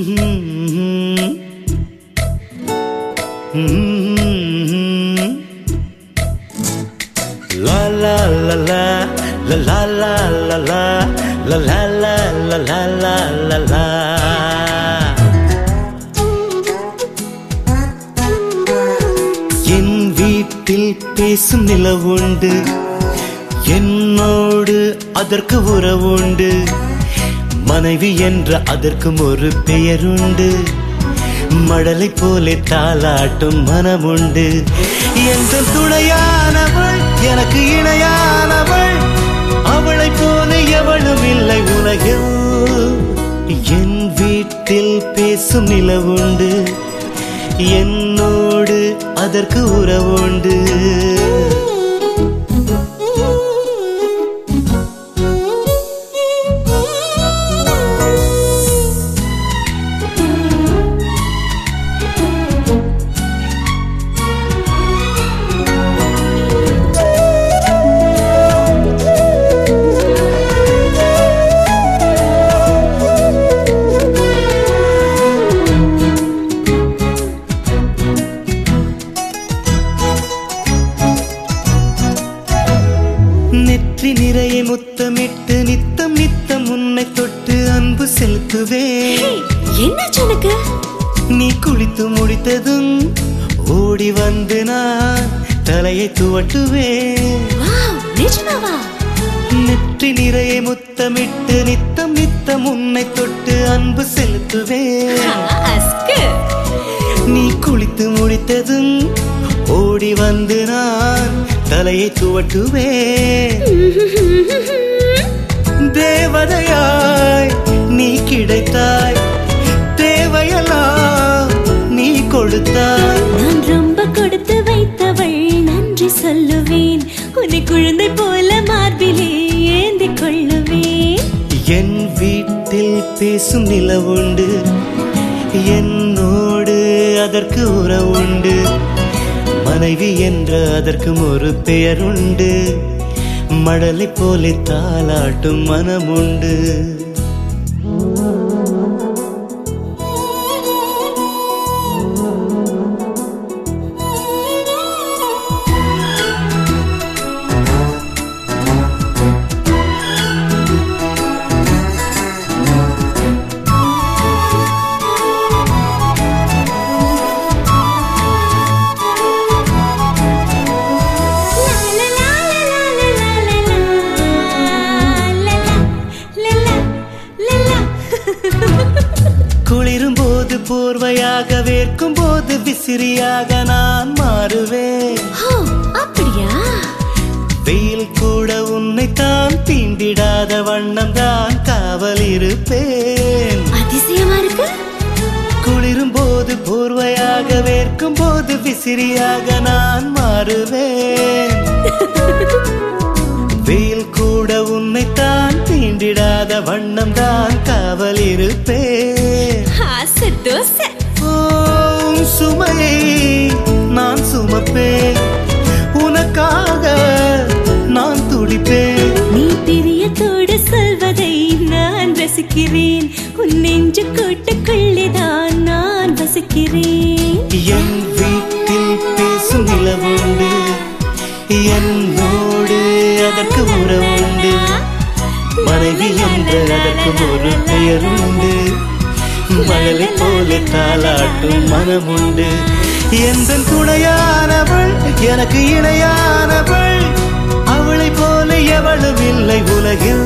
La la la la la la la la la la la la la la la la la. என் வீட்டில் பேசும் நிலவுண்டு, என்னோடு அதற்கு உறவுண்டு, மனைவி என்ற அதற்கும் ஒரு பெயருண்டு, மடலை போலே தாலாட்டும் மனமுண்டு. எந்த துணையானவள் எனக்கு இணையானவள், அவளை போல எவளும் இல்லை உலகில். என் வீட்டில் பேசும் நிலவுண்டு, என்னோடு அதற்கு உறவுண்டு. நெற்றி நிறைய முத்தமிட்டு நித்தம் நித்தம் உன்னை தொட்டு அன்பு செலுத்துவேன். என்ன சொன்னக்கு? நீ குளித்து முடித்ததும் ஓடி வந்து நான் தலையை துவட்டுவேன். நெற்றி நிறைய முத்தமிட்டு நித்தம் நித்தம் உன்னை தொட்டு அன்பு செலுத்துவேன். நீ குளித்து முடித்ததும் ஓடி வந்து நான் தலையை துவட்டுவேன். தேவதையாய் நீ கிடைத்தாய், தேவையெல்லாம் நீ கொடுத்தாய். நான் ரொம்ப கொடுத்து வைத்தவள், நன்றி சொல்லுவேன். உன்னை குழந்தை போல மார்பிலே ஏந்தி கொள்ளுவேன். என் வீட்டில் பேசும் நிலவுண்டு, என்னோடு அதற்கு உறவுண்டு, மனைவி என்ற அதற்கும் ஒரு பெயருண்டு, மடலை போலே தாலாட்டும் மனமுண்டு. குளிரும் போது போர்வையாக, வேர்க்கும் போது விசிறியாக நான் மாறுவேன். அப்படியா? வெயில் கூட உன்னை தான் தீண்டிடாத வண்ணம் தான் காவல் இருப்பேன். அதிசயமா இருக்கு. குளிரும் போது போர்வையாக, வேர்க்கும் போது விசிறியாக நான் மாறுவேன். வெயில் கூட உன்னை தான் தீண்டிடாத வண்ணம் தான் காவல் இருப்பேன். சுமையை நான் சுமப்பேன், உனக்காக நான் துடிப்பேன். நீ பிரியத்தோடு சொல்வதை நான் ரசிக்கிறேன், உன் நெஞ்சு கூட்டுக்குள்ளேதான் நான் வசிக்கிறேன். என் வீட்டில் பேசும் நிலவுண்டு, என்னோடு அதற்கு உறவுண்டு, மனைவி என்ற அதற்கு ஒரு பெயருண்டு, மழலை போல தாலாட்டும் மனமுண்டு. எந்த துணையானவள் எனக்கு இணையானவள், அவளை போல எவளும் இல்லை உலகில்.